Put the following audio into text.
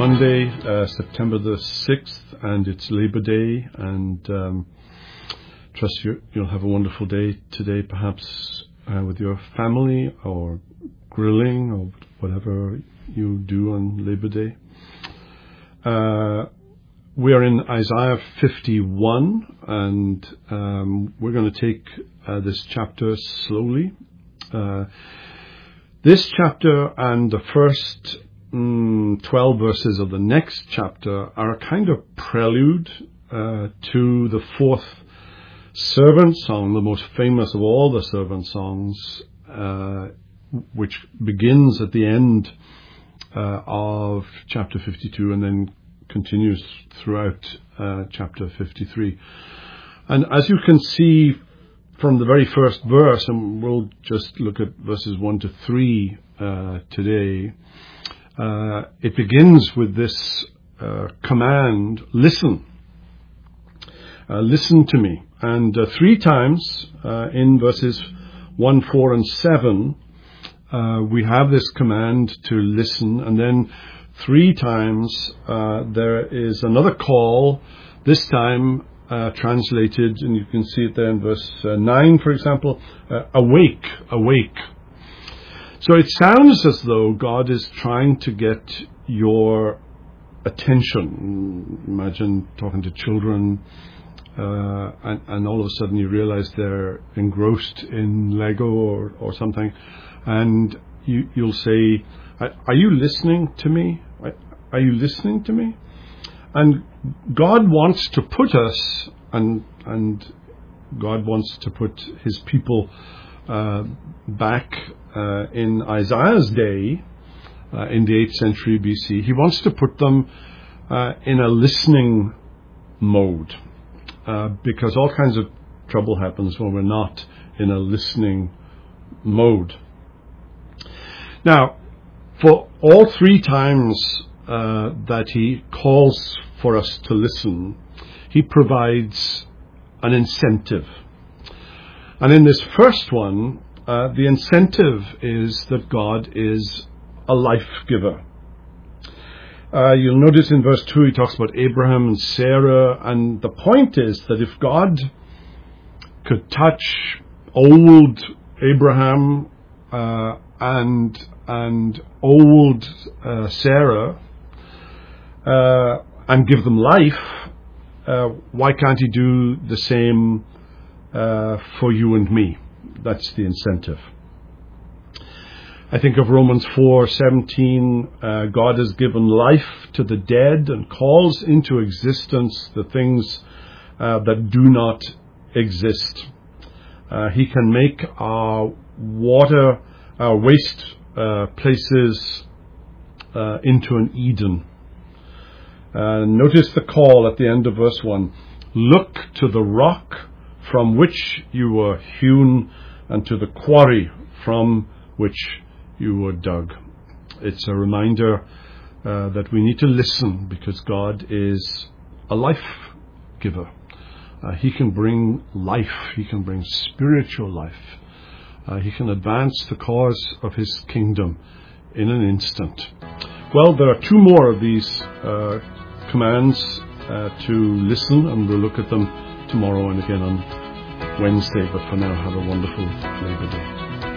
Monday, September the 6th, and it's Labor Day, and trust you'll have a wonderful day today, perhaps with your family or grilling or whatever you do on Labor Day. We are in Isaiah 51, and we're going to take this chapter slowly. This chapter and the first 12 verses of the next chapter are a kind of prelude to the fourth servant song, the most famous of all the servant songs, which begins at the end of chapter 52 and then continues throughout chapter 53. And as you can see from the very first verse, and we'll just look at verses 1 to 3 today, it begins with this command, listen. Listen to me. And 3 times in verses 1, 4, and 7, we have this command to listen. And then 3 times there is another call, this time translated, and you can see it there in verse 9, for example, awake, awake. So it sounds as though God is trying to get your attention. Imagine talking to children, and all of a sudden you realize they're engrossed in Lego or something, and you'll say, are you listening to me? Are you listening to me? And God wants to put us, and God wants to put his people back in Isaiah's day, in the 8th century BC. He wants to put them in a listening mode, because all kinds of trouble happens when we're not in a listening mode. Now, for all 3 times that he calls for us to listen, he provides an incentive. And in this first one, the incentive is that God is a life giver. You'll notice in verse 2 he talks about Abraham and Sarah, and the point is that if God could touch old Abraham and old Sarah and give them life, why can't he do the same for you and me? That's the incentive. I think of Romans 4:17. God has given life to the dead and calls into existence the things that do not exist. He can make our water, our waste places into an Eden. Notice the call at the end of verse 1. Look to the rock from which you were hewn, and to the quarry from which you were dug. It's a reminder that we need to listen, because God is a life giver. He can bring life. He can bring spiritual life. He can advance the cause of his kingdom in an instant. Well, there are 2 more of these commands to listen, and we'll look at them tomorrow and again on Wednesday. But for now, have a wonderful Labor Day.